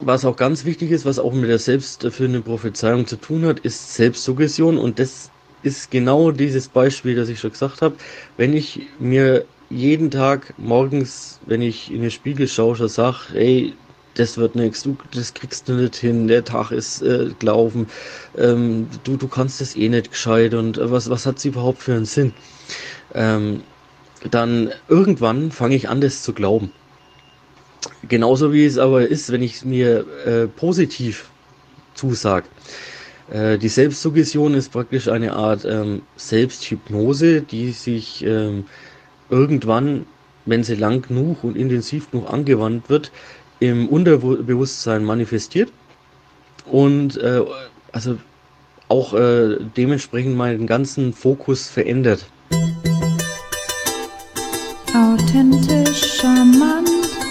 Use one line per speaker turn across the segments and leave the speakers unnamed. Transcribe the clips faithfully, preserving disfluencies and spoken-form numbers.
was auch ganz wichtig ist, was auch mit der selbsterfüllenden Prophezeiung zu tun hat, ist Selbstsuggestion. Und das ist genau dieses Beispiel, das ich schon gesagt habe. Wenn ich mir jeden Tag morgens, wenn ich in den Spiegel schaue, schon sage, ey, das wird nichts, du, das kriegst du nicht hin, der Tag ist äh, gelaufen, ähm, du, du kannst das eh nicht gescheit und äh, was, was hat's überhaupt für einen Sinn? Ähm, Dann irgendwann fange ich an, das zu glauben. Genauso wie es aber ist, wenn ich mir äh, positiv zusage. Äh, die Selbstsuggestion ist praktisch eine Art ähm, Selbsthypnose, die sich ähm, irgendwann, wenn sie lang genug und intensiv genug angewandt wird, im Unterbewusstsein manifestiert und äh, also auch äh, dementsprechend meinen ganzen Fokus verändert.
Authentisch charmant.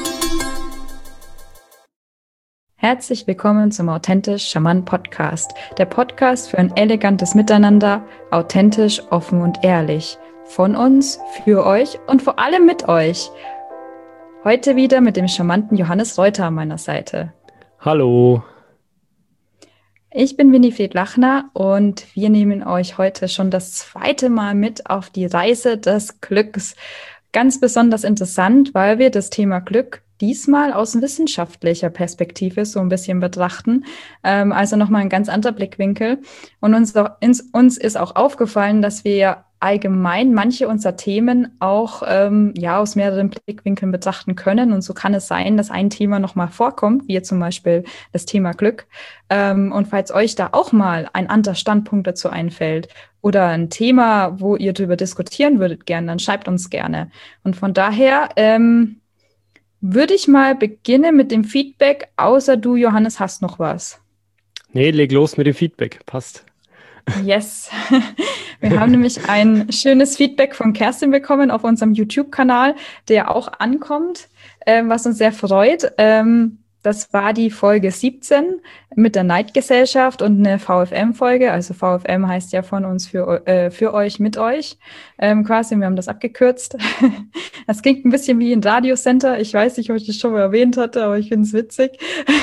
Herzlich willkommen zum Authentisch Charmant Podcast. Der Podcast für ein elegantes Miteinander, authentisch, offen und ehrlich. Von uns, für euch und vor allem mit euch. Heute wieder mit dem charmanten Johannes Reuter an meiner Seite.
Hallo.
Ich bin Winifred Lachner und wir nehmen euch heute schon das zweite Mal mit auf die Reise des Glücks. Ganz besonders interessant, weil wir das Thema Glück diesmal aus wissenschaftlicher Perspektive so ein bisschen betrachten. Ähm, also nochmal ein ganz anderer Blickwinkel. Und uns, auch, ins, uns ist auch aufgefallen, dass wir allgemein manche unserer Themen auch ähm, ja, aus mehreren Blickwinkeln betrachten können. Und so kann es sein, dass ein Thema nochmal vorkommt, wie zum Beispiel das Thema Glück. Ähm, und falls euch da auch mal ein anderer Standpunkt dazu einfällt, oder ein Thema, wo ihr darüber diskutieren würdet gerne, dann schreibt uns gerne. Und von daher ähm, würde ich mal beginnen mit dem Feedback, außer du, Johannes, hast noch was.
Nee, leg los mit dem Feedback. Passt.
Yes. Wir haben nämlich ein schönes Feedback von Kerstin bekommen auf unserem YouTube-Kanal, der auch ankommt, ähm, was uns sehr freut. Ähm, Das war die Folge siebzehn mit der Neidgesellschaft und eine V F M-Folge. Also V F M heißt ja von uns für, äh, für euch, mit euch ähm, quasi. Wir haben das abgekürzt. Das klingt ein bisschen wie ein Radiosender. Ich weiß nicht, ob ich das schon mal erwähnt hatte, aber ich finde es witzig.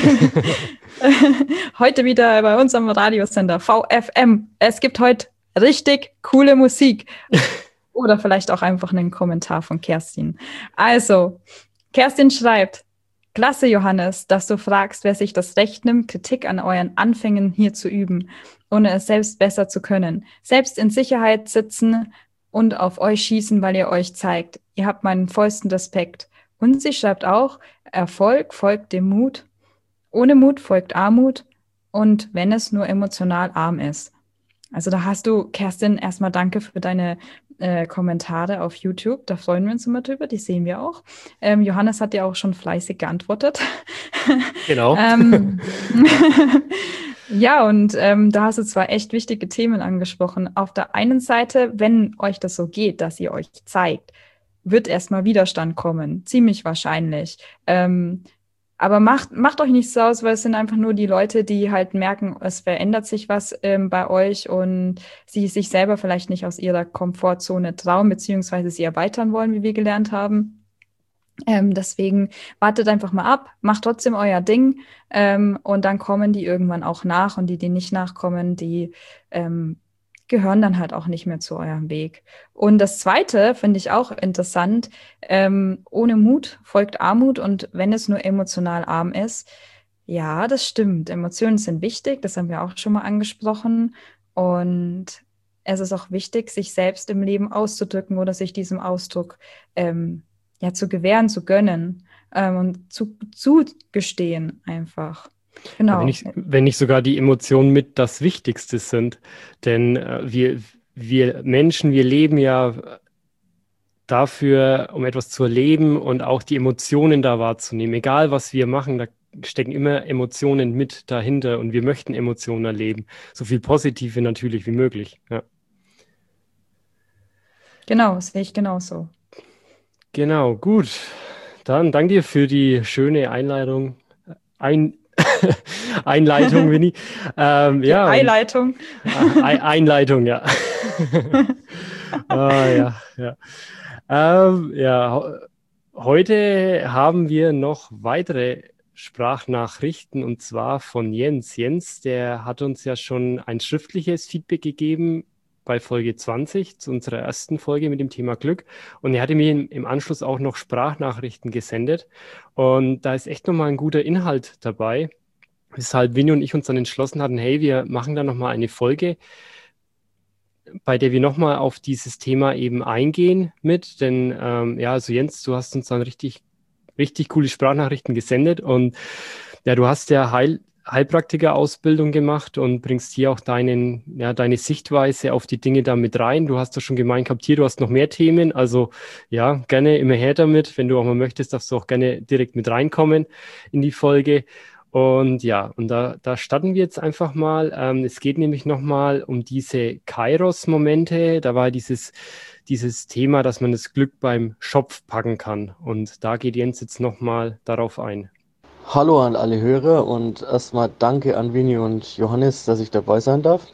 Heute wieder bei unserem Radiosender V F M. Es gibt heute richtig coole Musik. Oder vielleicht auch einfach einen Kommentar von Kerstin. Also, Kerstin schreibt, klasse, Johannes, dass du fragst, wer sich das Recht nimmt, Kritik an euren Anfängen hier zu üben, ohne es selbst besser zu können. Selbst in Sicherheit sitzen und auf euch schießen, weil ihr euch zeigt. Ihr habt meinen vollsten Respekt. Und sie schreibt auch, Erfolg folgt dem Mut. Ohne Mut folgt Armut. Und wenn es nur emotional arm ist. Also da hast du, Kerstin, erstmal danke für deine äh, Kommentare auf YouTube. Da freuen wir uns immer drüber, die sehen wir auch. Ähm, Johannes hat ja auch schon fleißig geantwortet.
Genau.
ähm, ja, und ähm, da hast du zwar echt wichtige Themen angesprochen. Auf der einen Seite, wenn euch das so geht, dass ihr euch zeigt, wird erstmal Widerstand kommen, ziemlich wahrscheinlich. Ähm, aber macht, macht euch nicht so aus, weil es sind einfach nur die Leute, die halt merken, es verändert sich was ähm, bei euch und sie sich selber vielleicht nicht aus ihrer Komfortzone trauen, beziehungsweise sie erweitern wollen, wie wir gelernt haben. Ähm, deswegen wartet einfach mal ab, macht trotzdem euer Ding ähm, und dann kommen die irgendwann auch nach und die, die nicht nachkommen, die ähm, gehören dann halt auch nicht mehr zu eurem Weg. Und das Zweite finde ich auch interessant, ähm, ohne Mut folgt Armut und wenn es nur emotional arm ist, ja, das stimmt. Emotionen sind wichtig, das haben wir auch schon mal angesprochen und es ist auch wichtig, sich selbst im Leben auszudrücken oder sich diesem Ausdruck ähm, ja, zu gewähren, zu gönnen ähm, und zu, zugestehen einfach.
Ja, wenn
Genau.
nicht, wenn nicht sogar die Emotionen mit das Wichtigste sind. Denn äh, wir, wir Menschen, wir leben ja dafür, um etwas zu erleben und auch die Emotionen da wahrzunehmen. Egal, was wir machen, da stecken immer Emotionen mit dahinter und wir möchten Emotionen erleben. So viel Positive natürlich wie möglich. Ja.
Genau, das sehe ich genauso.
Genau, gut. Dann danke dir für die schöne Einleitung. Ein Einleitung, Winnie. Ähm,
Die
ja, und
Eileitung.
Ei- Einleitung, ja. Ah, ja, ja. Ähm, ja, ho- heute haben wir noch weitere Sprachnachrichten und zwar von Jens. Jens, der hat uns ja schon ein schriftliches Feedback gegeben bei Folge zwanzig, zu unserer ersten Folge mit dem Thema Glück. Und er hatte mir im, im Anschluss auch noch Sprachnachrichten gesendet. Und da ist echt nochmal ein guter Inhalt dabei, weshalb Vinny und ich uns dann entschlossen hatten, hey, wir machen da nochmal eine Folge, bei der wir nochmal auf dieses Thema eben eingehen mit. Denn ähm, ja, also Jens, du hast uns dann richtig, richtig coole Sprachnachrichten gesendet und ja, du hast ja Heil, Heilpraktiker-Ausbildung gemacht und bringst hier auch deinen, ja, deine Sichtweise auf die Dinge da mit rein. Du hast doch schon gemeint gehabt, hier, du hast noch mehr Themen. Also ja, gerne immer her damit. Wenn du auch mal möchtest, darfst du auch gerne direkt mit reinkommen in die Folge. Und ja, und da, da starten wir jetzt einfach mal. Ähm, es geht nämlich nochmal um diese Kairos-Momente. Da war dieses, dieses Thema, dass man das Glück beim Schopf packen kann. Und da geht Jens jetzt nochmal darauf ein.
Hallo an alle Hörer und erstmal danke an Vinny und Johannes, dass ich dabei sein darf.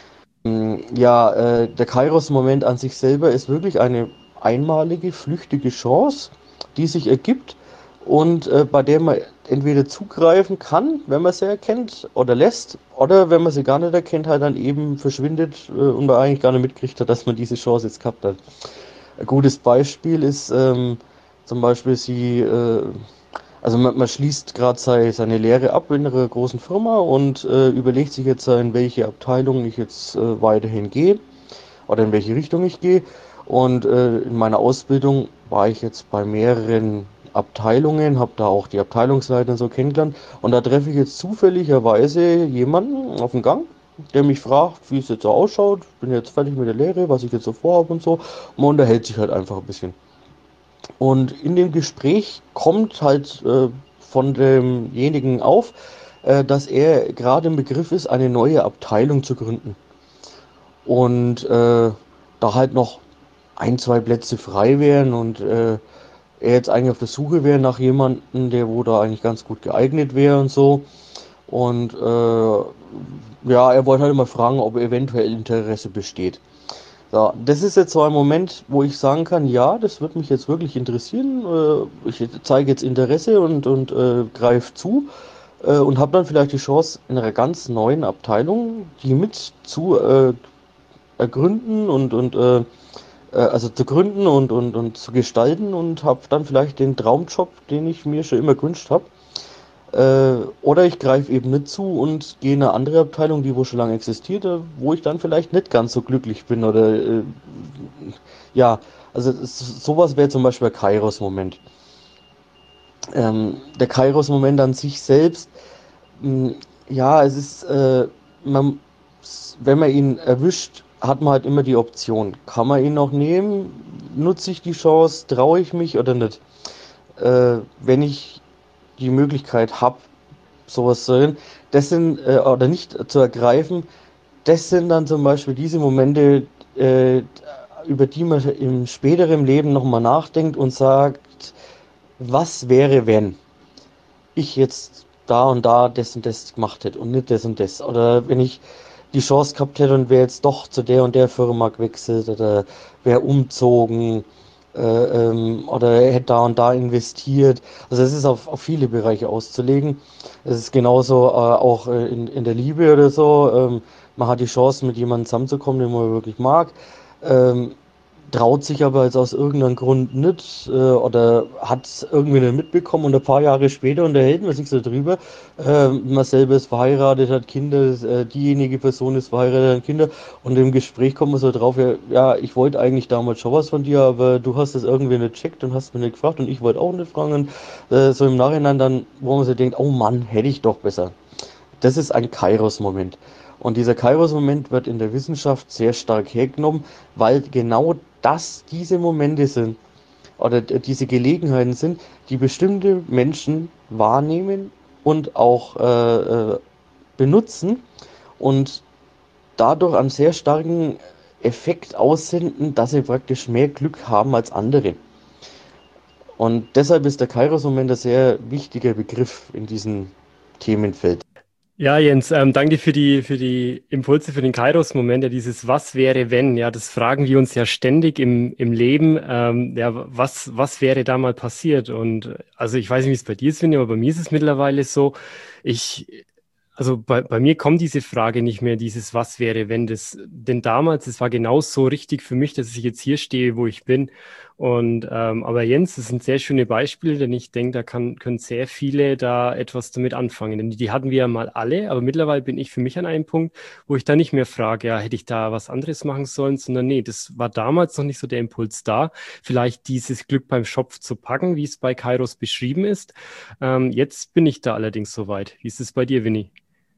Ja, äh, der Kairos-Moment an sich selber ist wirklich eine einmalige, flüchtige Chance, die sich ergibt und äh, bei der man entweder zugreifen kann, wenn man sie erkennt oder lässt, oder wenn man sie gar nicht erkennt, halt dann eben verschwindet äh, und man eigentlich gar nicht mitkriegt hat, dass man diese Chance jetzt gehabt hat. Ein gutes Beispiel ist ähm, zum Beispiel sie, äh, also man, man schließt gerade sei, seine Lehre ab in einer großen Firma und äh, überlegt sich jetzt, in welche Abteilung ich jetzt äh, weiterhin gehe oder in welche Richtung ich gehe. Und äh, in meiner Ausbildung war ich jetzt bei mehreren Abteilungen, habe da auch die Abteilungsleiter so kennengelernt. Und da treffe ich jetzt zufälligerweise jemanden auf dem Gang, der mich fragt, wie es jetzt so ausschaut. Bin jetzt fertig mit der Lehre, was ich jetzt so vorhabe und so. Und man unterhält sich halt einfach ein bisschen. Und in dem Gespräch kommt halt äh, von demjenigen auf, äh, dass er gerade im Begriff ist, eine neue Abteilung zu gründen. Und äh, da halt noch ein, zwei Plätze frei wären und äh, er jetzt eigentlich auf der Suche wäre nach jemandem, der wo da eigentlich ganz gut geeignet wäre und so. Und äh, ja, er wollte halt immer fragen, ob eventuell Interesse besteht. Ja, das ist jetzt so ein Moment, wo ich sagen kann, ja, das wird mich jetzt wirklich interessieren. Äh, ich zeige jetzt Interesse und, und äh, greife zu äh, und habe dann vielleicht die Chance, in einer ganz neuen Abteilung die mit zu äh, ergründen und, und äh, äh, also zu gründen und, und, und zu gestalten und habe dann vielleicht den Traumjob, den ich mir schon immer gewünscht habe. Äh, oder ich greife eben nicht zu und gehe in eine andere Abteilung, die wo schon lange existiert, äh, wo ich dann vielleicht nicht ganz so glücklich bin. Oder äh, ja, also es- sowas wäre zum Beispiel der Kairos-Moment. Ähm, der Kairos-Moment an sich selbst, mh, ja, es ist, äh, man, wenn man ihn erwischt, hat man halt immer die Option. Kann man ihn noch nehmen? Nutze ich die Chance? Traue ich mich oder nicht? Äh, wenn ich die Möglichkeit habe, sowas zu sehen, das sind, äh, oder nicht zu ergreifen, das sind dann zum Beispiel diese Momente, äh, über die man im späteren Leben nochmal nachdenkt und sagt, was wäre, wenn ich jetzt da und da das und das gemacht hätte und nicht das und das. Oder wenn ich die Chance gehabt hätte und wäre jetzt doch zu der und der Firma gewechselt oder wäre umzogen äh, ähm, oder hätte da und da investiert. Also es ist auf, auf viele Bereiche auszulegen. Es ist genauso äh, auch äh, in, in der Liebe oder so. Ähm, man hat die Chance, mit jemandem zusammenzukommen, den man wirklich mag. Ähm, traut sich aber jetzt aus irgendeinem Grund nicht äh, oder hat es irgendwie nicht mitbekommen und ein paar Jahre später unterhält man sich so drüber. Äh, man selber ist verheiratet, hat Kinder, äh, diejenige Person ist verheiratet, hat Kinder und im Gespräch kommt man so drauf, ja, ja, ich wollte eigentlich damals schon was von dir, aber du hast es irgendwie nicht checkt und hast mich nicht gefragt und ich wollte auch nicht fragen. Und, äh, so im Nachhinein dann, wo man so denkt, oh Mann, hätte ich doch besser. Das ist ein Kairos-Moment. Und dieser Kairos-Moment wird in der Wissenschaft sehr stark hergenommen, weil genau das diese Momente sind oder diese Gelegenheiten sind, die bestimmte Menschen wahrnehmen und auch äh, äh, benutzen und dadurch einen sehr starken Effekt aussenden, dass sie praktisch mehr Glück haben als andere. Und deshalb ist der Kairos-Moment ein sehr wichtiger Begriff in diesem Themenfeld.
Ja, Jens, ähm, danke für die, für die Impulse, für den Kairos-Moment. Ja, dieses Was wäre, wenn? Ja, das fragen wir uns ja ständig im, im Leben. Ähm, ja, was, was wäre da mal passiert? Und äh, also ich weiß nicht, wie es bei dir ist, Vinny, aber bei mir ist es mittlerweile so, ich, also bei, bei mir kommt diese Frage nicht mehr, dieses Was wäre, wenn das, denn damals, es war genau so richtig für mich, dass ich jetzt hier stehe, wo ich bin. Und ähm, aber Jens, das sind sehr schöne Beispiele, denn ich denke, da kann, können sehr viele da etwas damit anfangen. Denn die, die hatten wir ja mal alle, aber mittlerweile bin ich für mich an einem Punkt, wo ich da nicht mehr frage, ja, hätte ich da was anderes machen sollen, sondern nee, das war damals noch nicht so der Impuls da, vielleicht dieses Glück beim Schopf zu packen, wie es bei Kairos beschrieben ist. Ähm, jetzt bin ich da allerdings soweit. Wie ist es bei dir, Winnie?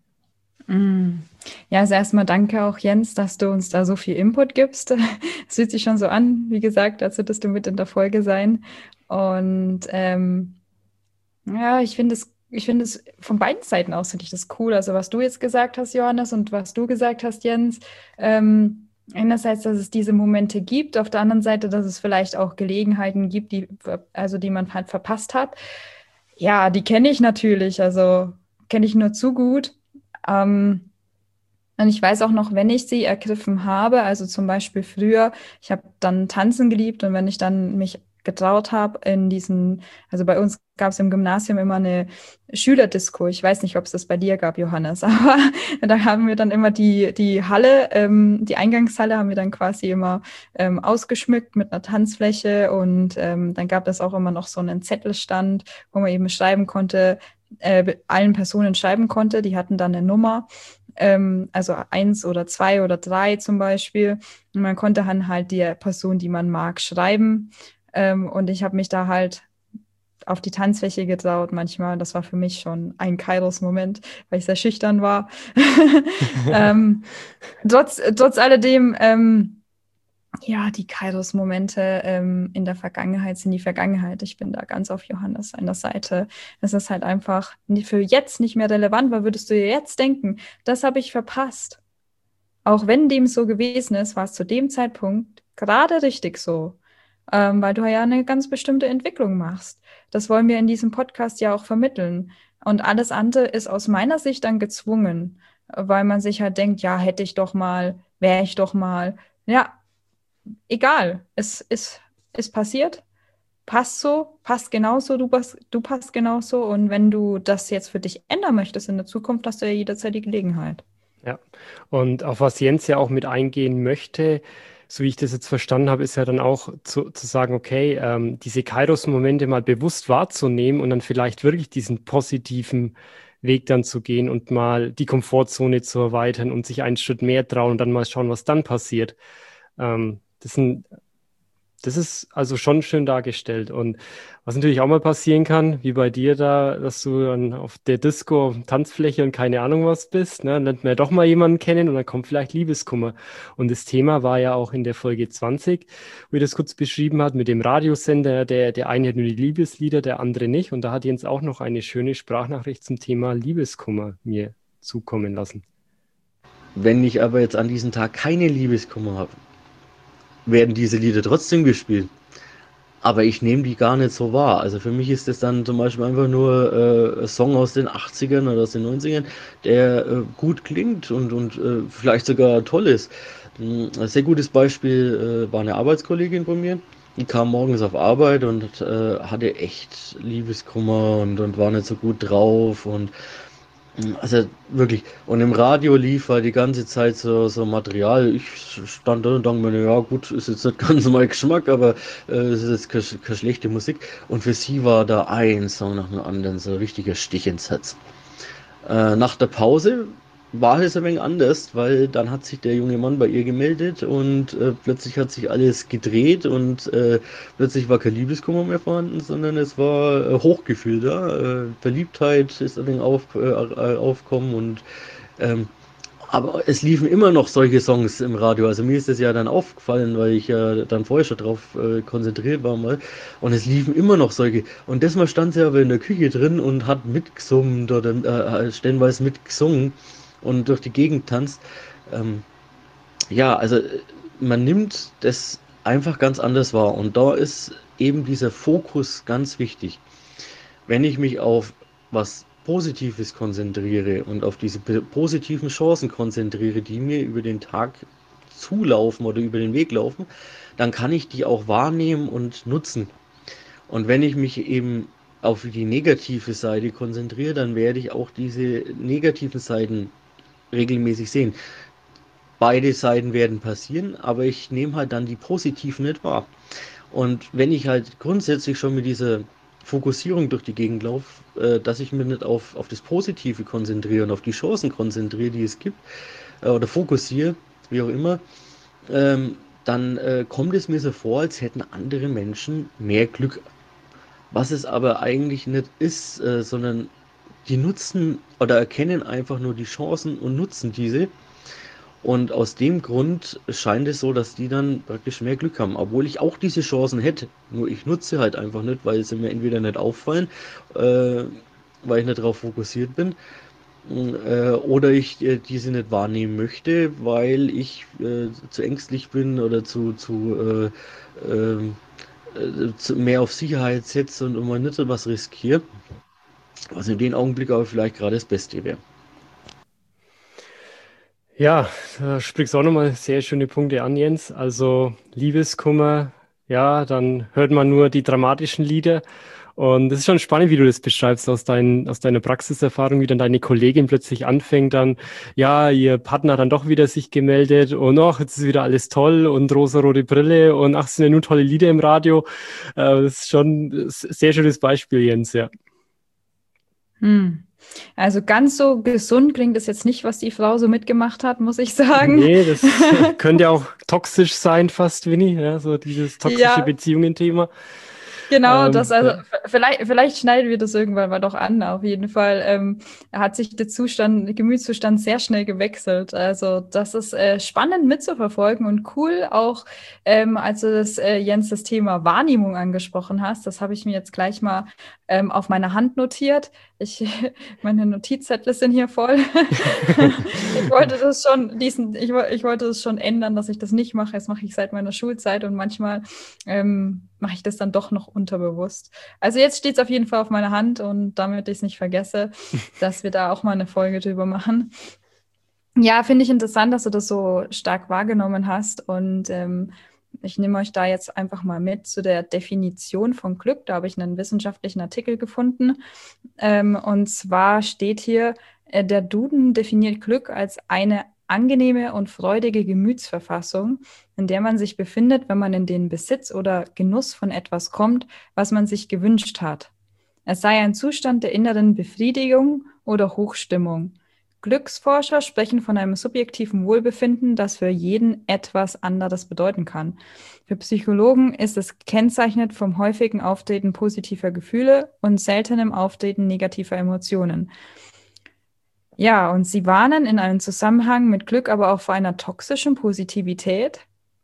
Mm. Ja, also erstmal danke auch, Jens, dass du uns da so viel Input gibst. Es fühlt sich schon so an, wie gesagt, als würdest du mit in der Folge sein. Und ähm, ja, ich finde es, ich finde es von beiden Seiten aus finde ich das cool. Also was du jetzt gesagt hast, Johannes, und was du gesagt hast, Jens. Ähm, einerseits, dass es diese Momente gibt, auf der anderen Seite, dass es vielleicht auch Gelegenheiten gibt, die, also die man halt verpasst hat. Ja, die kenne ich natürlich, also kenne ich nur zu gut. Ähm, und ich weiß auch noch, wenn ich sie ergriffen habe, also zum Beispiel früher, ich habe dann Tanzen geliebt und wenn ich dann mich getraut habe in diesen, also bei uns gab es im Gymnasium immer eine Schülerdisco. Ich weiß nicht, ob es das bei dir gab, Johannes, aber da haben wir dann immer die, die Halle, ähm, die Eingangshalle haben wir dann quasi immer ähm, ausgeschmückt mit einer Tanzfläche und ähm, dann gab es auch immer noch so einen Zettelstand, wo man eben schreiben konnte, äh, allen Personen schreiben konnte, die hatten dann eine Nummer. Ähm, also eins oder zwei oder drei zum Beispiel. Und man konnte dann halt die Person, die man mag, schreiben. Ähm, und ich habe mich da halt auf die Tanzfläche getraut manchmal. Das war für mich schon ein Kairos-Moment, weil ich sehr schüchtern war. ähm, trotz, trotz alledem, ähm, ja, die Kairos-Momente ähm, in der Vergangenheit sind die Vergangenheit. Ich bin da ganz auf Johannes seiner Seite. Es ist halt einfach für jetzt nicht mehr relevant, weil würdest du dir jetzt denken, das habe ich verpasst. Auch wenn dem so gewesen ist, war es zu dem Zeitpunkt gerade richtig so, ähm, weil du ja eine ganz bestimmte Entwicklung machst. Das wollen wir in diesem Podcast ja auch vermitteln. Und alles andere ist aus meiner Sicht dann gezwungen, weil man sich halt denkt, ja, hätte ich doch mal, wäre ich doch mal. Ja, egal, es ist, ist passiert, passt so, passt genauso, du passt, du passt genauso. Und wenn du das jetzt für dich ändern möchtest in der Zukunft, hast du ja jederzeit die Gelegenheit.
Ja, und auf was Jens ja auch mit eingehen möchte, so wie ich das jetzt verstanden habe, ist ja dann auch zu, zu sagen, okay, ähm, diese Kairos-Momente mal bewusst wahrzunehmen und dann vielleicht wirklich diesen positiven Weg dann zu gehen und mal die Komfortzone zu erweitern und sich einen Schritt mehr trauen und dann mal schauen, was dann passiert. Ähm, das sind Das ist also schon schön dargestellt. Und was natürlich auch mal passieren kann, wie bei dir da, dass du dann auf der Disco, Tanzfläche und keine Ahnung was bist, ne, dann lernt man ja doch mal jemanden kennen und dann kommt vielleicht Liebeskummer. Und das Thema war ja auch in der Folge zwanzig, wo ihr das kurz beschrieben hat, mit dem Radiosender, der, der eine hat nur die Liebeslieder, der andere nicht. Und da hat Jens auch noch eine schöne Sprachnachricht zum Thema Liebeskummer mir zukommen lassen.
Wenn ich aber jetzt an diesem Tag keine Liebeskummer habe, werden diese Lieder trotzdem gespielt. Aber ich nehme die gar nicht so wahr. Also für mich ist das dann zum Beispiel einfach nur äh, ein Song aus den achtzigern oder aus den neunzigern, der äh, gut klingt und, und äh, vielleicht sogar toll ist. Ein sehr gutes Beispiel äh, war eine Arbeitskollegin von mir. Die kam morgens auf Arbeit und äh, hatte echt Liebeskummer und, und war nicht so gut drauf und also wirklich. Und im Radio lief halt die ganze Zeit so, so Material. Ich stand da und dachte mir, ja gut, ist jetzt nicht ganz mein Geschmack, aber äh, es ist jetzt keine, keine schlechte Musik. Und für sie war da ein Song nach dem anderen so ein richtiger Stich ins Herz. Äh, nach der Pause war es ein wenig anders, weil dann hat sich der junge Mann bei ihr gemeldet und äh, plötzlich hat sich alles gedreht und äh, plötzlich war kein Liebeskummer mehr vorhanden, sondern es war äh, Hochgefühl da. Äh, Verliebtheit ist ein wenig auf, äh, aufkommen und ähm, aber es liefen immer noch solche Songs im Radio. Also mir ist das ja dann aufgefallen, weil ich ja dann vorher schon drauf äh, konzentriert war mal. Und es liefen immer noch solche. Und das Mal stand sie aber in der Küche drin und hat mitgesummt oder äh, stellenweise mitgesungen und durch die Gegend tanzt. Ähm, ja, also äh, man nimmt das einfach ganz anders wahr. Und da ist eben dieser Fokus ganz wichtig. Wenn ich mich auf was Positives konzentriere und auf diese positiven Chancen konzentriere, die mir über den Tag zulaufen oder über den Weg laufen, dann kann ich die auch wahrnehmen und nutzen. Und wenn ich mich eben auf die negative Seite konzentriere, dann werde ich auch diese negativen Seiten regelmäßig sehen. Beide Seiten werden passieren, aber ich nehme halt dann die positiven nicht wahr. Und wenn ich halt grundsätzlich schon mit dieser Fokussierung durch die Gegend laufe, äh, dass ich mich nicht auf, auf das Positive konzentriere und auf die Chancen konzentriere, die es gibt, äh, oder fokussiere, wie auch immer, ähm, dann äh, kommt es mir so vor, als hätten andere Menschen mehr Glück. Was es aber eigentlich nicht ist, äh, sondern die nutzen oder erkennen einfach nur die Chancen und nutzen diese. Und aus dem Grund scheint es so, dass die dann praktisch mehr Glück haben, obwohl ich auch diese Chancen hätte. Nur ich nutze halt einfach nicht, weil sie mir entweder nicht auffallen, äh, weil ich nicht darauf fokussiert bin, äh, oder ich äh, diese nicht wahrnehmen möchte, weil ich äh, zu ängstlich bin oder zu, zu, äh, ähm, äh, zu mehr auf Sicherheit setze und immer nicht so was riskiere, was in dem Augenblick aber vielleicht gerade das Beste wäre.
Ja, da sprichst du auch nochmal sehr schöne Punkte an, Jens. Also Liebeskummer, ja, dann hört man nur die dramatischen Lieder. Und das ist schon spannend, wie du das beschreibst aus, dein, aus deiner Praxiserfahrung, wie dann deine Kollegin plötzlich anfängt, dann, ja, ihr Partner hat dann doch wieder sich gemeldet und ach, jetzt ist wieder alles toll und rosa-rote Brille und ach, es sind ja nur tolle Lieder im Radio. Äh, das ist schon ein sehr schönes Beispiel, Jens, ja.
Hm. Also ganz so gesund klingt es jetzt nicht, was die Frau so mitgemacht hat, muss ich sagen.
Nee, das könnte auch toxisch sein fast, Winnie, ja, so dieses toxische
Ja.
Beziehungen-Thema.
Genau,
Ähm,
das, also
ja.
v- vielleicht, vielleicht schneiden wir das irgendwann mal doch an. Auf jeden Fall ähm, hat sich der Zustand, der Gemütszustand sehr schnell gewechselt. Also das ist äh, spannend mitzuverfolgen und cool auch, ähm, als du das, äh, Jens, das Thema Wahrnehmung angesprochen hast. Das habe ich mir jetzt gleich mal ähm, auf meine Hand notiert. Ich, meine Notizzettel sind hier voll. Ich wollte das schon, diesen, ich, wo- ich wollte das schon ändern, dass ich das nicht mache. Das mache ich seit meiner Schulzeit und manchmal ähm, mache ich das dann doch noch unterbewusst. Also jetzt steht es auf jeden Fall auf meiner Hand und damit ich es nicht vergesse, dass wir da auch mal eine Folge drüber machen. Ja, finde ich interessant, dass du das so stark wahrgenommen hast und ähm, ich nehme euch da jetzt einfach mal mit zu der Definition von Glück. Da habe ich einen wissenschaftlichen Artikel gefunden. Ähm, und zwar steht hier, äh, der Duden definiert Glück als eine angenehme und freudige Gemütsverfassung, in der man sich befindet, wenn man in den Besitz oder Genuss von etwas kommt, was man sich gewünscht hat. Es sei ein Zustand der inneren Befriedigung oder Hochstimmung. Glücksforscher sprechen von einem subjektiven Wohlbefinden, das für jeden etwas anderes bedeuten kann. Für Psychologen ist es kennzeichnet vom häufigen Auftreten positiver Gefühle und seltenem Auftreten negativer Emotionen. Ja, und sie warnen in einem Zusammenhang mit Glück aber auch vor einer toxischen Positivität.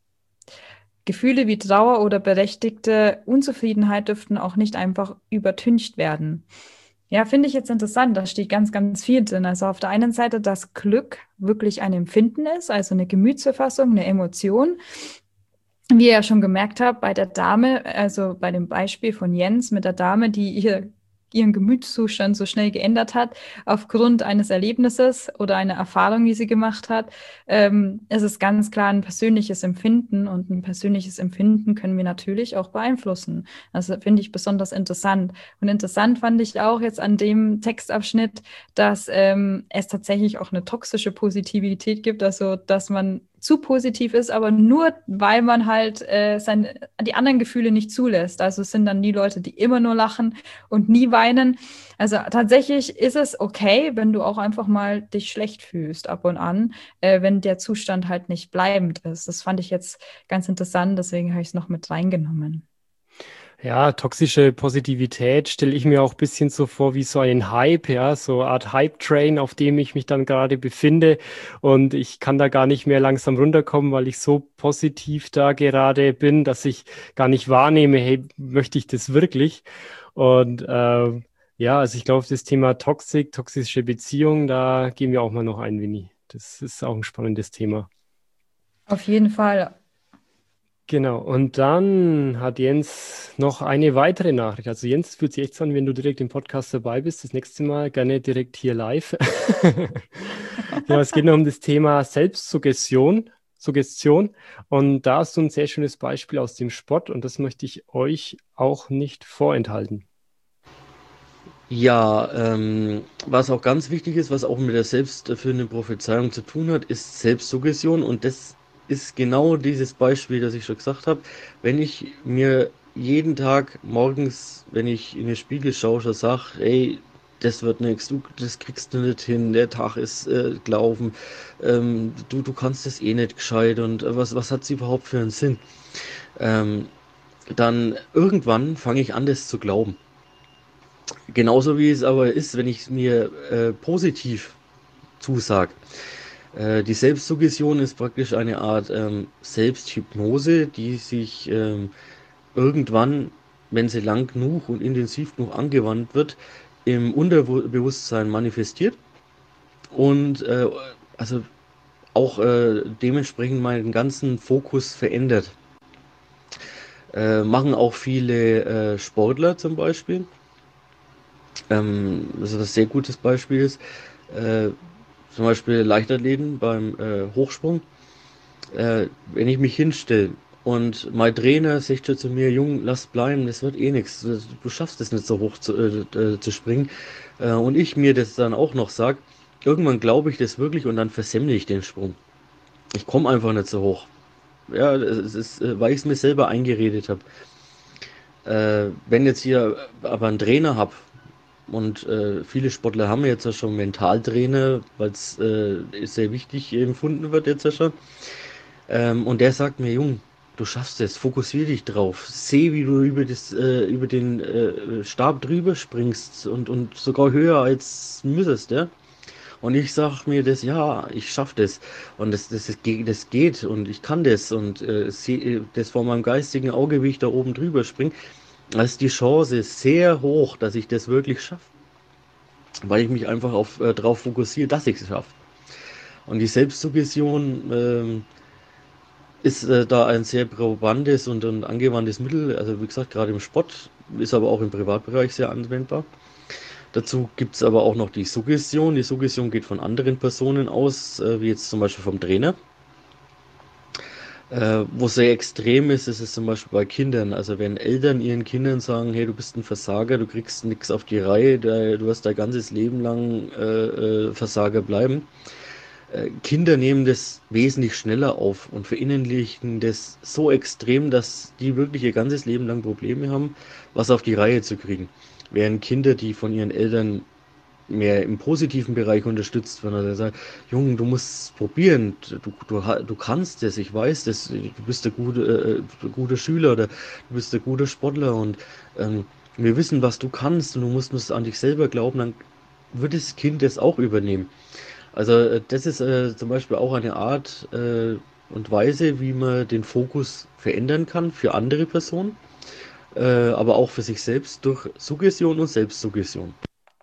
Gefühle wie Trauer oder berechtigte Unzufriedenheit dürften auch nicht einfach übertüncht werden. Ja, finde ich jetzt interessant. Da steht ganz, ganz viel drin. Also auf der einen Seite, dass Glück wirklich ein Empfinden ist, also eine Gemütsverfassung, eine Emotion. Wie ihr ja schon gemerkt habt, bei der Dame, also bei dem Beispiel von Jens mit der Dame, die ihr, ihren Gemütszustand so schnell geändert hat, aufgrund eines Erlebnisses oder einer Erfahrung, die sie gemacht hat, ähm, ist es ganz klar ein persönliches Empfinden und ein persönliches Empfinden können wir natürlich auch beeinflussen. Das finde ich besonders interessant. Und interessant fand ich auch jetzt an dem Textabschnitt, dass ähm, es tatsächlich auch eine toxische Positivität gibt, also dass man zu positiv ist, aber nur, weil man halt äh, seine, die anderen Gefühle nicht zulässt. Also es sind dann die Leute, die immer nur lachen und nie weinen. Also tatsächlich ist es okay, wenn du auch einfach mal dich schlecht fühlst ab und an, äh, wenn der Zustand halt nicht bleibend ist. Das fand ich jetzt ganz interessant, deswegen habe ich es noch mit reingenommen.
Ja, toxische Positivität stelle ich mir auch ein bisschen so vor wie so ein Hype, ja, so eine Art Hype-Train, auf dem ich mich dann gerade befinde und ich kann da gar nicht mehr langsam runterkommen, weil ich so positiv da gerade bin, dass ich gar nicht wahrnehme, hey, möchte ich das wirklich? Und äh, ja, also ich glaube, das Thema Toxik, toxische Beziehungen, da gehen wir auch mal noch ein, Winnie. Das ist auch ein spannendes Thema.
Auf jeden Fall.
Genau, und dann hat Jens noch eine weitere Nachricht. Also Jens, fühlt sich echt so an, wenn du direkt im Podcast dabei bist. Das nächste Mal gerne direkt hier live. Genau, es geht noch um das Thema Selbstsuggestion, Suggestion. Und da hast du ein sehr schönes Beispiel aus dem Sport und das möchte ich euch auch nicht vorenthalten.
Ja, ähm, was auch ganz wichtig ist, was auch mit der selbsterfüllenden Prophezeiung zu tun hat, ist Selbstsuggestion. Und das ist genau dieses Beispiel, das ich schon gesagt habe. Wenn ich mir jeden Tag morgens, wenn ich in den Spiegel schaue, schon sage, ey, das wird nichts, du, das kriegst du nicht hin, der Tag ist äh, gelaufen, ähm, du, du kannst das eh nicht gescheit und äh, was, was hat es überhaupt für einen Sinn? Ähm, Dann irgendwann fange ich an, das zu glauben. Genauso wie es aber ist, wenn ich es mir äh, positiv zusage. Äh, die Selbstsuggestion ist praktisch eine Art ähm, Selbsthypnose, die sich ähm, irgendwann, wenn sie lang genug und intensiv genug angewandt wird, im Unterbewusstsein manifestiert und äh, also auch äh, dementsprechend meinen ganzen Fokus verändert. Äh, machen auch viele äh, Sportler zum Beispiel. Ähm, also was sehr gutes Beispiel ist, äh, zum Beispiel Leichtathleten beim äh, Hochsprung. Äh, wenn ich mich hinstelle und mein Trainer sagt schon zu mir, Jung, lass bleiben, das wird eh nichts. Du schaffst es nicht so hoch zu, äh, äh, zu springen. Äh, und ich mir das dann auch noch sag, irgendwann glaube ich das wirklich und dann versemmle ich den Sprung. Ich komme einfach nicht so hoch. Ja, es ist, äh, weil ich es mir selber eingeredet habe. Äh, wenn jetzt hier aber einen Trainer habe, und äh, viele Sportler haben jetzt ja schon Mentaltrainer, weil es äh, sehr wichtig empfunden wird jetzt ja schon. Ähm, und der sagt mir, Jung, du schaffst es, fokussier dich drauf. Seh, wie du über das, äh, über den äh, Stab drüber springst und, und sogar höher als müsstest, ja. Und ich sag mir das, ja, ich schaff das. Und das, das, ist, ge- das geht und ich kann das und äh, seh, das vor meinem geistigen Auge, wie ich da oben drüber spring. Da ist die Chance sehr hoch, dass ich das wirklich schaffe, weil ich mich einfach auf, äh, darauf fokussiere, dass ich es schaffe. Und die Selbstsuggestion ähm, ist äh, da ein sehr probantes und, und angewandtes Mittel. Also wie gesagt, gerade im Sport, ist aber auch im Privatbereich sehr anwendbar. Dazu gibt es aber auch noch die Suggestion. Die Suggestion geht von anderen Personen aus, äh, wie jetzt zum Beispiel vom Trainer. Äh, wo sehr extrem ist, ist es zum Beispiel bei Kindern. Also wenn Eltern ihren Kindern sagen, hey, du bist ein Versager, du kriegst nichts auf die Reihe, da, du wirst dein ganzes Leben lang äh, äh, Versager bleiben. Äh, Kinder nehmen das wesentlich schneller auf und verinnerlichen das so extrem, dass die wirklich ihr ganzes Leben lang Probleme haben, was auf die Reihe zu kriegen. Während Kinder, die von ihren Eltern mehr im positiven Bereich unterstützt werden, oder sagt, Junge, du musst es probieren, du, du, ha- du kannst es, ich weiß das, du bist der gute, äh, gute Schüler oder du bist der gute Sportler und ähm, wir wissen, was du kannst und du musst nur an dich selber glauben, dann wird das Kind das auch übernehmen. Also äh, das ist äh, zum Beispiel auch eine Art äh, und Weise, wie man den Fokus verändern kann für andere Personen, äh, aber auch für sich selbst durch Suggestion und Selbstsuggestion.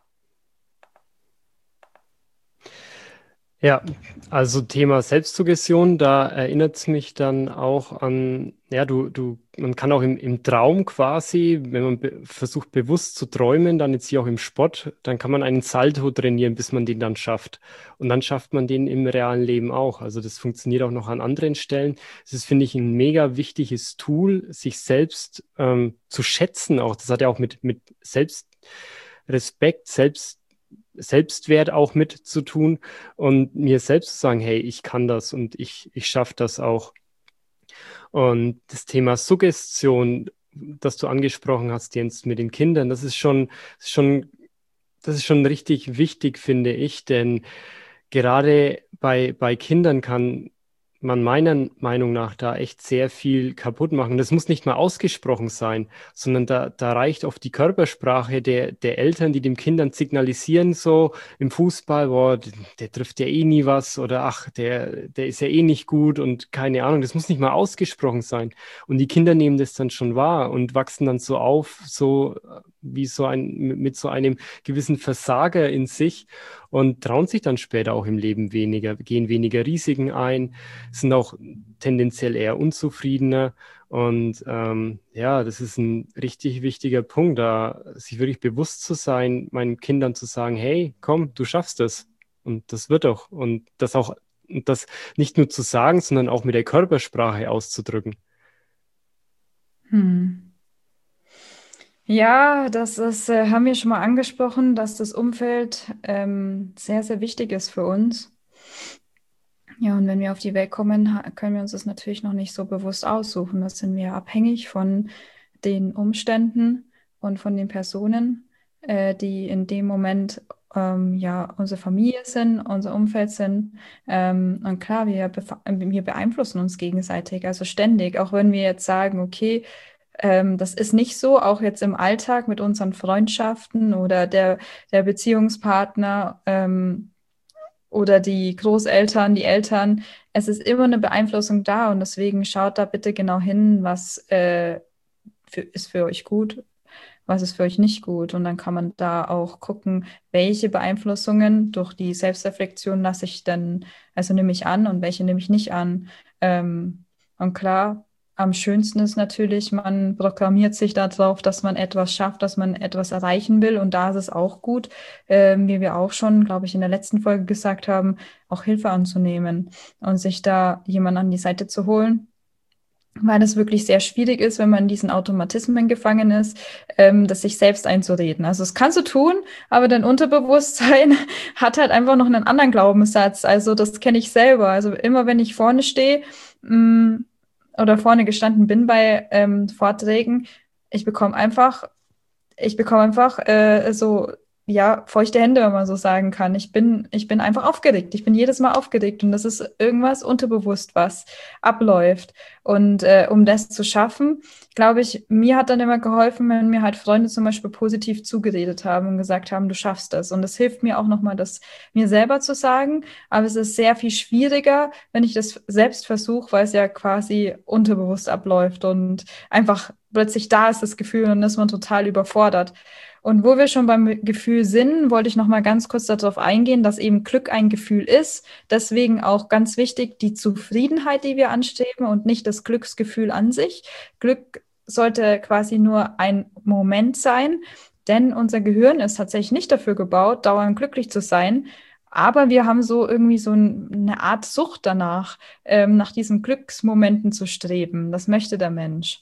Ja, also Thema Selbstsuggestion, da erinnert es mich dann auch an, ja, du, du, man kann auch im, im Traum quasi, wenn man be versucht bewusst zu träumen, dann jetzt hier auch im Sport, dann kann man einen Salto trainieren, bis man den dann schafft. Und dann schafft man den im realen Leben auch. Also das funktioniert auch noch an anderen Stellen. Das ist, finde ich, ein mega wichtiges Tool, sich selbst ähm, zu schätzen auch. Das hat ja auch mit, mit Selbstrespekt, Selbst Selbstwert auch mit zu tun und mir selbst zu sagen, hey, ich kann das und ich, ich schaffe das auch. Und das Thema Suggestion, das du angesprochen hast, Jens, mit den Kindern, das ist schon, das ist schon, das ist schon richtig wichtig, finde ich, denn gerade bei, bei Kindern kann man meiner Meinung nach da echt sehr viel kaputt machen. Das muss nicht mal ausgesprochen sein, sondern da, da reicht oft die Körpersprache der, der Eltern, die dem Kindern signalisieren, so im Fußball, boah, der, der trifft ja eh nie was oder ach, der, der ist ja eh nicht gut und keine Ahnung, das muss nicht mal ausgesprochen sein. Und die Kinder nehmen das dann schon wahr und wachsen dann so auf, so wie so ein, mit so einem gewissen Versager in sich und trauen sich dann später auch im Leben weniger, gehen weniger Risiken ein, sind auch tendenziell eher unzufriedener. Und ähm, ja, das ist ein richtig wichtiger Punkt, da sich wirklich bewusst zu sein, meinen Kindern zu sagen, hey, komm, du schaffst das. Und das wird auch. Und das auch, und das nicht nur zu sagen, sondern auch mit der Körpersprache auszudrücken.
Hm. Ja, das ist, äh, haben wir schon mal angesprochen, dass das Umfeld ähm, sehr, sehr wichtig ist für uns. Ja, und wenn wir auf die Welt kommen, ha- können wir uns das natürlich noch nicht so bewusst aussuchen. Das sind wir abhängig von den Umständen und von den Personen, äh, die in dem Moment ähm, ja unsere Familie sind, unser Umfeld sind. Ähm, und klar, wir, befa- wir beeinflussen uns gegenseitig, also ständig. Auch wenn wir jetzt sagen, okay, ähm, das ist nicht so, auch jetzt im Alltag mit unseren Freundschaften oder der, der Beziehungspartner. Ähm, oder die Großeltern, die Eltern. Es ist immer eine Beeinflussung da und deswegen schaut da bitte genau hin, was äh, für, ist für euch gut, was ist für euch nicht gut. Und dann kann man da auch gucken, welche Beeinflussungen durch die Selbstreflexion lasse ich dann, also nehme ich an und welche nehme ich nicht an. Ähm, und klar, am schönsten ist natürlich, man programmiert sich darauf, dass man etwas schafft, dass man etwas erreichen will. Und da ist es auch gut, ähm, wie wir auch schon, glaube ich, in der letzten Folge gesagt haben, auch Hilfe anzunehmen und sich da jemanden an die Seite zu holen, weil es wirklich sehr schwierig ist, wenn man in diesen Automatismen gefangen ist, ähm, das sich selbst einzureden. Also das kannst du tun, aber dein Unterbewusstsein hat halt einfach noch einen anderen Glaubenssatz. Also das kenne ich selber. Also immer wenn ich vorne stehe mh, oder vorne gestanden bin bei ähm, Vorträgen, ich bekomme einfach ich bekomme einfach äh, so, ja, feuchte Hände, wenn man so sagen kann. Ich bin, ich bin einfach aufgeregt. Ich bin jedes Mal aufgeregt und das ist irgendwas unterbewusst, was abläuft. Und äh, um das zu schaffen, glaube ich, mir hat dann immer geholfen, wenn mir halt Freunde zum Beispiel positiv zugeredet haben und gesagt haben, du schaffst das. Und das hilft mir auch nochmal, das mir selber zu sagen. Aber es ist sehr viel schwieriger, wenn ich das selbst versuche, weil es ja quasi unterbewusst abläuft und einfach plötzlich da ist das Gefühl und dann ist man total überfordert. Und wo wir schon beim Gefühl sind, wollte ich noch mal ganz kurz darauf eingehen, dass eben Glück ein Gefühl ist. Deswegen auch ganz wichtig die Zufriedenheit, die wir anstreben und nicht das Glücksgefühl an sich. Glück sollte quasi nur ein Moment sein, denn unser Gehirn ist tatsächlich nicht dafür gebaut, dauernd glücklich zu sein. Aber wir haben so irgendwie so eine Art Sucht danach, ähm, nach diesen Glücksmomenten zu streben. Das möchte der Mensch.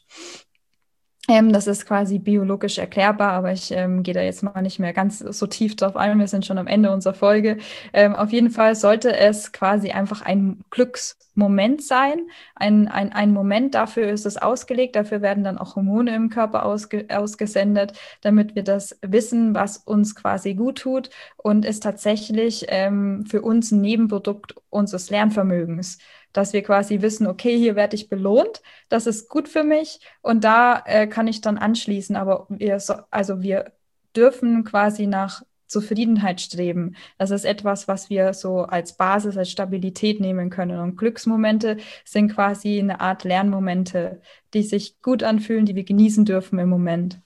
Ähm, das ist quasi biologisch erklärbar, aber ich ähm, gehe da jetzt mal nicht mehr ganz so tief drauf ein. Wir sind schon am Ende unserer Folge. Ähm, auf jeden Fall sollte es quasi einfach ein Glücksmoment sein. Ein, ein, ein Moment, dafür ist es ausgelegt. Dafür werden dann auch Hormone im Körper ausge ausgesendet, damit wir das wissen, was uns quasi gut tut und ist tatsächlich ähm, für uns ein Nebenprodukt unseres Lernvermögens, dass wir quasi wissen, okay, hier werde ich belohnt, das ist gut für mich und da äh, kann ich dann anschließen. Aber wir, so, also wir dürfen quasi nach Zufriedenheit streben. Das ist etwas, was wir so als Basis, als Stabilität nehmen können. Und Glücksmomente sind quasi eine Art Lernmomente, die sich gut anfühlen, die wir genießen dürfen im Moment.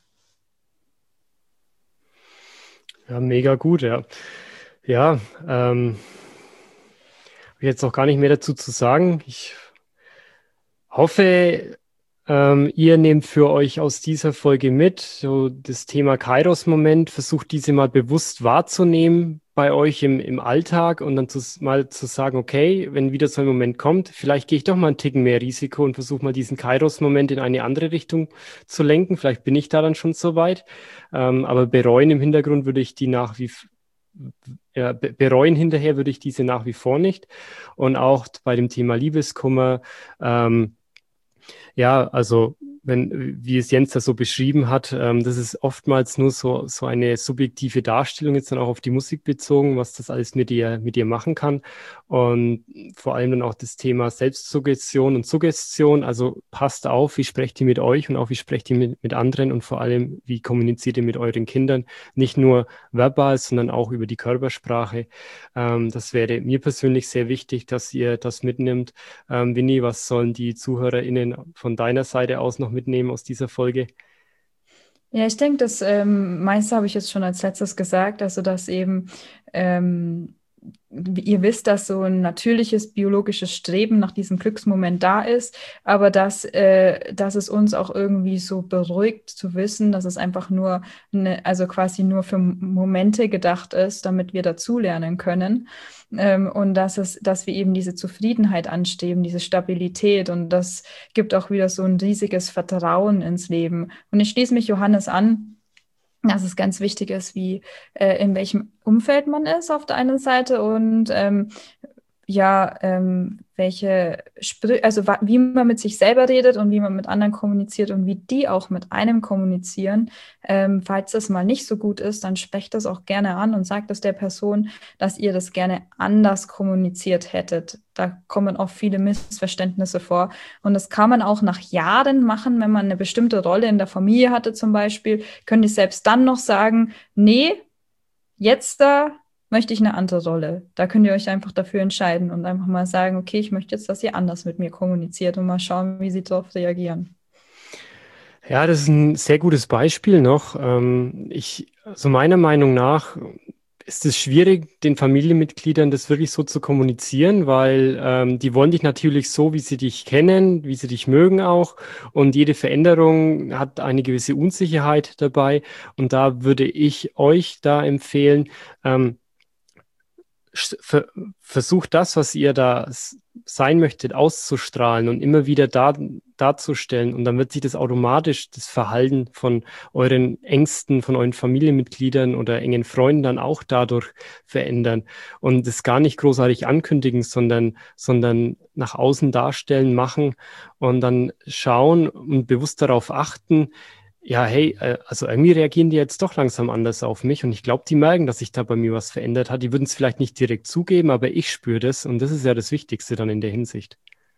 Ja, mega gut, ja. Ja, ähm, habe ich jetzt auch gar nicht mehr dazu zu sagen. Ich hoffe, ähm, ihr nehmt für euch aus dieser Folge mit, so das Thema Kairos-Moment, versucht diese mal bewusst wahrzunehmen bei euch im, im Alltag und dann zu, mal zu sagen, okay, wenn wieder so ein Moment kommt, vielleicht gehe ich doch mal einen Ticken mehr Risiko und versuche mal diesen Kairos-Moment in eine andere Richtung zu lenken. Vielleicht bin ich da dann schon so weit. Ähm, aber bereuen im Hintergrund würde ich die nach wie ja, bereuen hinterher würde ich diese nach wie vor nicht. Und auch bei dem Thema Liebeskummer, ähm, ja, also wenn, wie es Jens da so beschrieben hat, ähm, das ist oftmals nur so, so eine subjektive Darstellung, jetzt dann auch auf die Musik bezogen, was das alles mit dir, mit dir machen kann. Und vor allem dann auch das Thema Selbstsuggestion und Suggestion. Also passt auf, wie sprecht ihr mit euch und auch wie sprecht ihr mit, mit anderen und vor allem, wie kommuniziert ihr mit euren Kindern? Nicht nur verbal, sondern auch über die Körpersprache. Ähm, das wäre mir persönlich sehr wichtig, dass ihr das mitnimmt. Ähm, Winnie, was sollen die ZuhörerInnen von deiner Seite aus noch mitnehmen aus dieser Folge?
Ja, ich denke, das ähm, meiste habe ich jetzt schon als letztes gesagt, also dass eben ähm, ihr wisst, dass so ein natürliches biologisches Streben nach diesem Glücksmoment da ist, aber dass, äh, dass es uns auch irgendwie so beruhigt zu wissen, dass es einfach nur, eine, also quasi nur für Momente gedacht ist, damit wir dazulernen können. Ähm, und dass es, dass wir eben diese Zufriedenheit anstreben, diese Stabilität, und das gibt auch wieder so ein riesiges Vertrauen ins Leben. Und ich schließe mich Johannes an, dass es ganz wichtig ist, wie äh, in welchem Umfeld man ist auf der einen Seite und ähm, ja, ähm, welche Sprü also wa- wie man mit sich selber redet und wie man mit anderen kommuniziert und wie die auch mit einem kommunizieren. Ähm, falls das mal nicht so gut ist, dann sprecht das auch gerne an und sagt es der Person, dass ihr das gerne anders kommuniziert hättet. Da kommen oft viele Missverständnisse vor. Und das kann man auch nach Jahren machen, wenn man eine bestimmte Rolle in der Familie hatte zum Beispiel, könnt ihr selbst dann noch sagen, nee, jetzt da möchte ich eine andere Rolle. Da könnt ihr euch einfach dafür entscheiden und einfach mal sagen, okay, ich möchte jetzt, dass ihr anders mit mir kommuniziert und mal schauen, wie sie darauf reagieren.
Ja, das ist ein sehr gutes Beispiel noch. Ähm, ich, also meiner Meinung nach ist es schwierig, den Familienmitgliedern das wirklich so zu kommunizieren, weil ähm, die wollen dich natürlich so, wie sie dich kennen, wie sie dich mögen auch. Und jede Veränderung hat eine gewisse Unsicherheit dabei. Und da würde ich euch da empfehlen, ähm, ver versucht das, was ihr da sein möchtet, auszustrahlen und immer wieder da, darzustellen. Und dann wird sich das automatisch, das Verhalten von euren Ängsten, von euren Familienmitgliedern oder engen Freunden dann auch dadurch verändern. Und das gar nicht großartig ankündigen, sondern, sondern nach außen darstellen, machen und dann schauen und bewusst darauf achten, ja, hey, äh, also irgendwie reagieren die jetzt doch langsam anders auf mich und ich glaube, die merken, dass sich da bei mir was verändert hat. Die würden es vielleicht nicht direkt zugeben, aber ich spüre das und das ist ja das Wichtigste dann in der Hinsicht.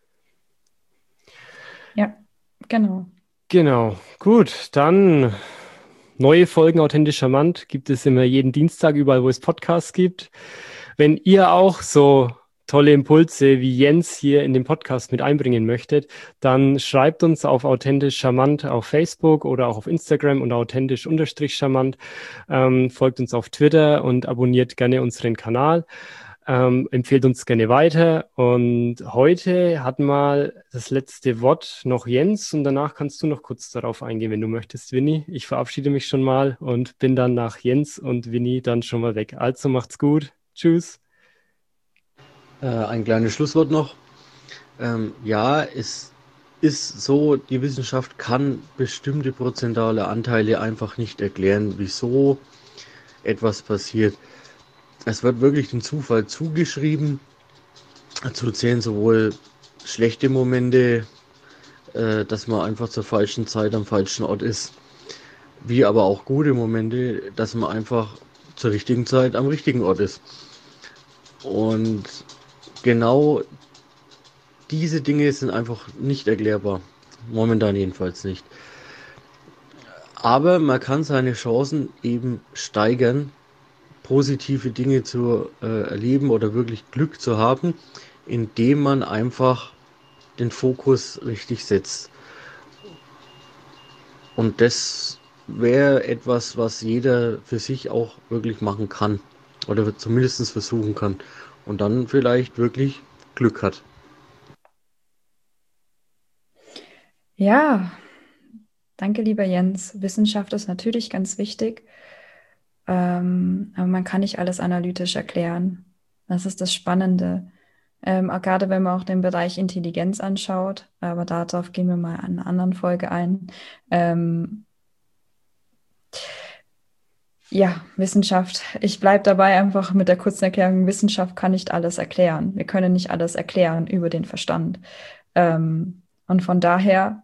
Ja, genau.
Genau, gut, dann neue Folgen Authentisch Charmant gibt es immer jeden Dienstag überall, wo es Podcasts gibt. Wenn ihr auch so tolle Impulse wie Jens hier in den Podcast mit einbringen möchtet, dann schreibt uns auf authentisch charmant auf Facebook oder auch auf Instagram unter authentisch-charmant, ähm, folgt uns auf Twitter und abonniert gerne unseren Kanal. Ähm, empfehlt uns gerne weiter. Und heute hat mal das letzte Wort noch Jens und danach kannst du noch kurz darauf eingehen, wenn du möchtest, Winnie. Ich verabschiede mich schon mal und bin dann nach Jens und Winnie dann schon mal weg. Also macht's gut. Tschüss.
Äh, ein kleines Schlusswort noch. Ähm, ja, es ist so, die Wissenschaft kann bestimmte prozentuale Anteile einfach nicht erklären, wieso etwas passiert. Es wird wirklich dem Zufall zugeschrieben. Dazu zählen sowohl schlechte Momente, äh, dass man einfach zur falschen Zeit am falschen Ort ist, wie aber auch gute Momente, dass man einfach zur richtigen Zeit am richtigen Ort ist. Und genau diese Dinge sind einfach nicht erklärbar. Momentan jedenfalls nicht. Aber man kann seine Chancen eben steigern, positive Dinge zu äh, erleben oder wirklich Glück zu haben, indem man einfach den Fokus richtig setzt. Und das wäre etwas, was jeder für sich auch wirklich machen kann. Oder zumindest versuchen kann. Und dann vielleicht wirklich Glück hat.
Ja, danke, lieber Jens. Wissenschaft ist natürlich ganz wichtig, ähm, aber man kann nicht alles analytisch erklären. Das ist das Spannende. Ähm, auch gerade wenn man auch den Bereich Intelligenz anschaut, aber darauf gehen wir mal in einer anderen Folge ein. Ähm, ja, Wissenschaft. Ich bleibe dabei einfach mit der kurzen Erklärung, Wissenschaft kann nicht alles erklären. Wir können nicht alles erklären über den Verstand. Ähm, und von daher,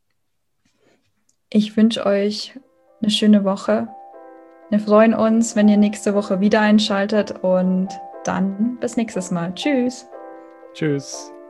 ich wünsche euch eine schöne Woche. Wir freuen uns, wenn ihr nächste Woche wieder einschaltet und dann bis nächstes Mal. Tschüss.
Tschüss.